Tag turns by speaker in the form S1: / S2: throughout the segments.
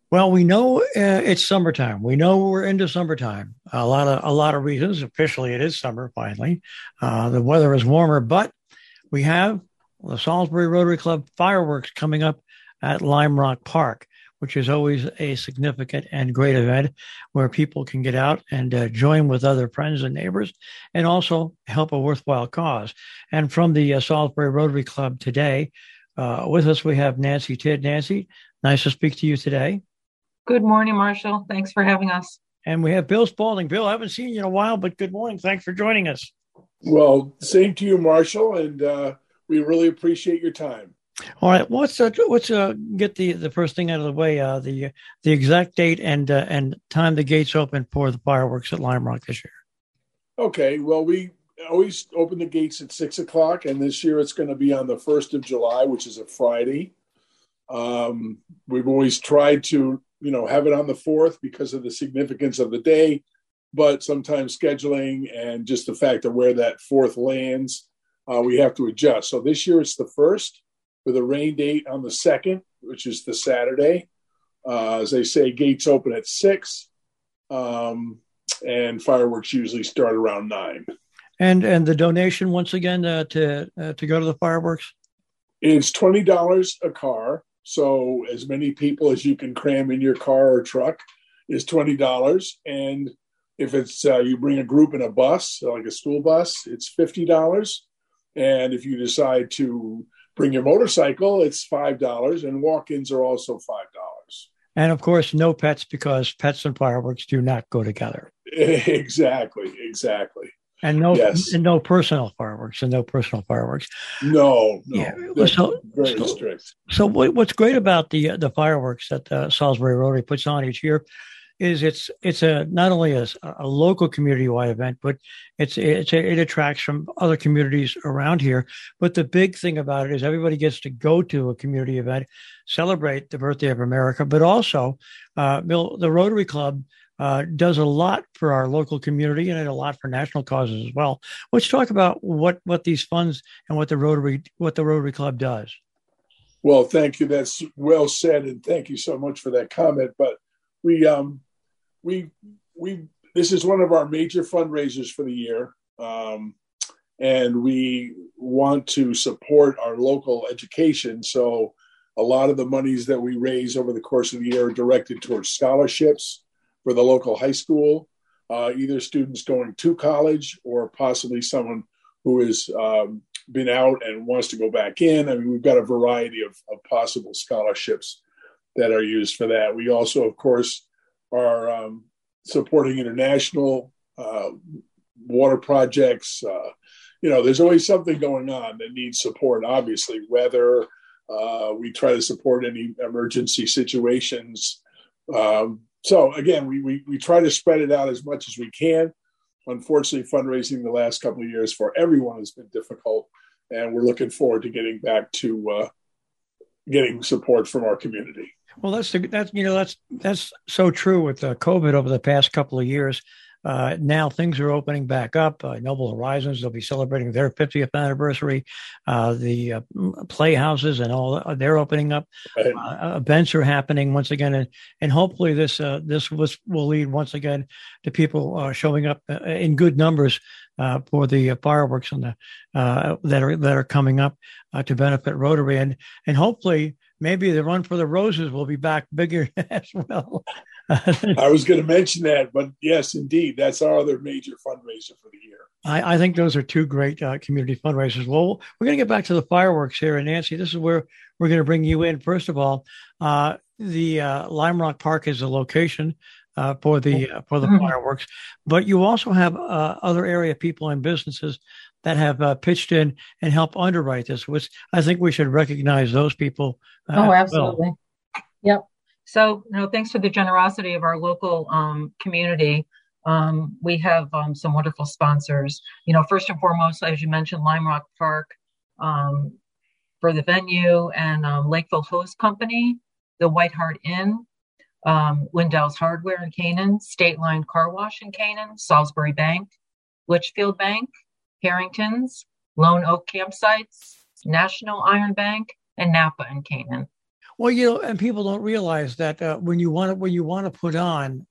S1: Well, we know it's summertime. We know we're into summertime. A lot of reasons. Officially, it is summer. Finally, the weather is warmer, but we have the Salisbury Rotary Club fireworks coming up at Lime Rock Park, which is always a significant and great event where people can get out and join with other friends and neighbors and also help a worthwhile cause. And from the Salisbury Rotary Club today, with us, we have Nancy Tidd. Nancy, nice to speak to you today.
S2: Good morning, Marshall. Thanks for having us.
S1: And we have Bill Spalding. Bill, I haven't seen you in a while, but good morning. Thanks for joining us.
S3: Well, same to you, Marshall, and we really appreciate your time.
S1: All right, let's get the first thing out of the way. The exact date and time the gates open for the fireworks at Lime Rock this year.
S3: Okay, well, we always open the gates at 6 o'clock, and this year it's going to be on the 1st of July, which is a Friday. We've always tried to, have it on the 4th because of the significance of the day, but sometimes scheduling and just the fact of where that 4th lands, we have to adjust. So this year it's the 1st with a rain date on the 2nd, which is the Saturday. As they say, gates open at 6, and fireworks usually start around 9.
S1: And the donation once again to go to the fireworks.
S3: It's $20 a car. So as many people as you can cram in your car or truck is $20. And if it's you bring a group in a bus, like a school bus, it's $50. And if you decide to bring your motorcycle, it's $5. And walk-ins are also $5.
S1: And of course, no pets, because pets and fireworks do not go together.
S3: Exactly.
S1: And no,
S3: Yes.
S1: and no personal fireworks,
S3: No.
S1: Yeah.
S3: They're very strict.
S1: So what's great about the fireworks that Salisbury Rotary puts on each year is it's a not only a local community-wide event, but it attracts from other communities around here. But the big thing about it is everybody gets to go to a community event, celebrate the birthday of America, but also Bill, the Rotary Club does a lot for our local community and a lot for national causes as well. Let's talk about what these funds and what the Rotary Club does.
S3: Well, thank you. That's well said, and thank you so much for that comment. But we this is one of our major fundraisers for the year, and we want to support our local education. So a lot of the monies that we raise over the course of the year are directed towards scholarships for the local high school, either students going to college or possibly someone who has been out and wants to go back in. I mean, we've got a variety of possible scholarships that are used for that. We also, of course, are supporting international water projects. There's always something going on that needs support. Obviously, weather. We try to support any emergency situations. So again, we try to spread it out as much as we can. Unfortunately, fundraising the last couple of years for everyone has been difficult, and we're looking forward to getting back to getting support from our community.
S1: Well, that's so true with COVID over the past couple of years. Now things are opening back up. Noble Horizons, they'll be celebrating their 50th anniversary. The playhouses and all, they're opening up. Events are happening once again. And hopefully this will lead once again to people showing up in good numbers for the fireworks and that are coming up to benefit Rotary. And hopefully maybe the Run for the Roses will be back bigger as well.
S3: I was going to mention that, but yes, indeed, that's our other major fundraiser for the year.
S1: I think those are two great community fundraisers. Well, we're going to get back to the fireworks here. And Nancy, this is where we're going to bring you in. First of all, the Lime Rock Park is a location for the fireworks, but you also have other area people and businesses that have pitched in and helped underwrite this, which I think we should recognize those people.
S2: Oh, absolutely. Well. Yep. So, thanks to the generosity of our local community, we have some wonderful sponsors. First and foremost, as you mentioned, Lime Rock Park for the venue, and Lakeville Hose Company, the White Hart Inn, Lindell's Hardware in Canaan, State Line Car Wash in Canaan, Salisbury Bank, Litchfield Bank, Harrington's, Lone Oak Campsites, National Iron Bank, and Napa in Canaan.
S1: Well, and people don't realize that when you want to put on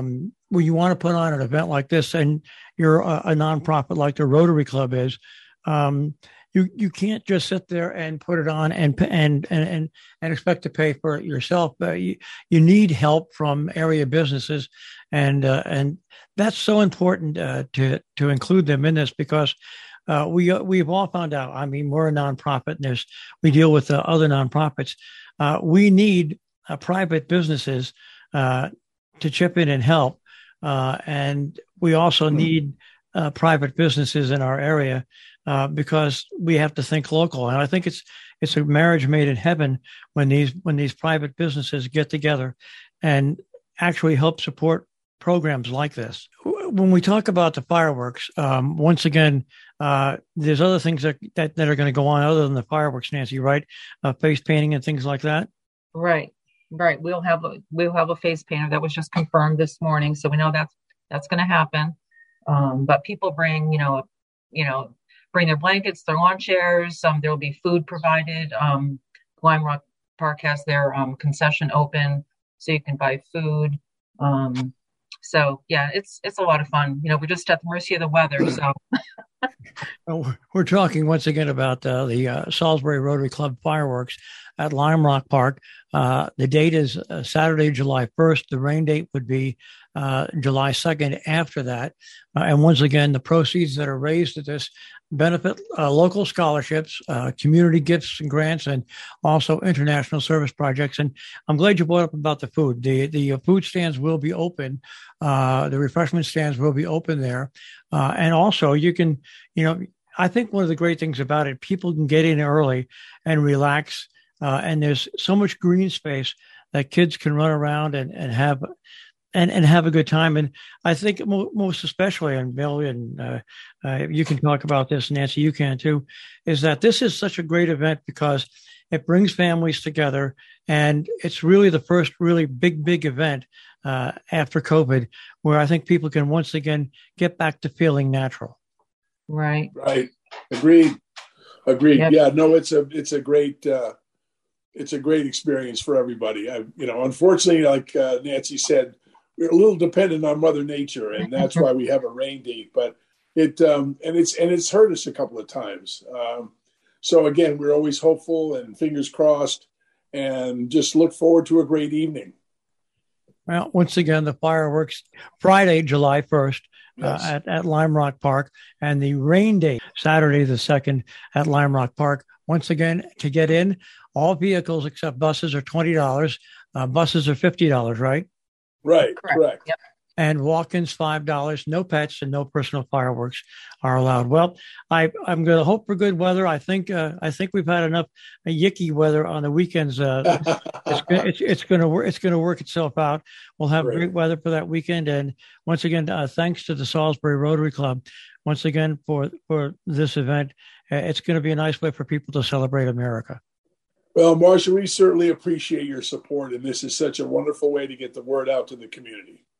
S1: an event like this, and you're a nonprofit like the Rotary Club is, you can't just sit there and put it on and expect to pay for it yourself. You need help from area businesses, and that's so important to include them in this, because we've all found out. I mean, we're a nonprofit, and we deal with other nonprofits. We need private businesses to chip in and help, and we also need private businesses in our area because we have to think local. And I think it's a marriage made in heaven when these private businesses get together and actually help support programs like this. When we talk about the fireworks, once again, there's other things that are going to go on other than the fireworks, Nancy, right? Face painting and things like that.
S2: Right. We'll have a face painter that was just confirmed this morning, so we know that's going to happen. But people bring their blankets, their lawn chairs. There will be food provided. Lime Rock Park has their concession open, so you can buy food. So yeah, it's a lot of fun. We're just at the mercy of the weather. So
S1: we're talking once again about the Salisbury Rotary Club fireworks at Lime Rock Park. The date is Saturday, July 1st. The rain date would be July 2nd after that. And once again, the proceeds that are raised at this benefit local scholarships, community gifts and grants, and also international service projects. And I'm glad you brought up about the food. The food stands will be open. The refreshment stands will be open there. And also you can, I think one of the great things about it, people can get in early and relax. And there's so much green space that kids can run around and have a good time. And I think most especially, and Bill, and you can talk about this, Nancy, you can too, is that this is such a great event because it brings families together, and it's really the first really big event after COVID, where I think people can once again get back to feeling natural.
S2: Right.
S3: Agreed.
S2: Yep.
S3: Yeah, no, it's a great experience for everybody. Unfortunately, like Nancy said, we're a little dependent on Mother Nature, and that's why we have a rain date. But it's hurt us a couple of times. So again, we're always hopeful and fingers crossed, and just look forward to a great evening.
S1: Well, once again, the fireworks Friday, July 1st.
S3: Yes.
S1: At Lime Rock Park, and the rain date Saturday the 2nd at Lime Rock Park. Once again, to get in, all vehicles except buses are $20. Buses are $50, right?
S3: Right, correct.
S2: Yep.
S1: And walk-ins $5. No pets and no personal fireworks are allowed. Well, I'm going to hope for good weather. I think we've had enough yicky weather on the weekends. It's going to work itself out. We'll have great weather for that weekend. And once again, thanks to the Salisbury Rotary Club once again for this event. It's going to be a nice way for people to celebrate America.
S3: Well, Marcia, we certainly appreciate your support, and this is such a wonderful way to get the word out to the community.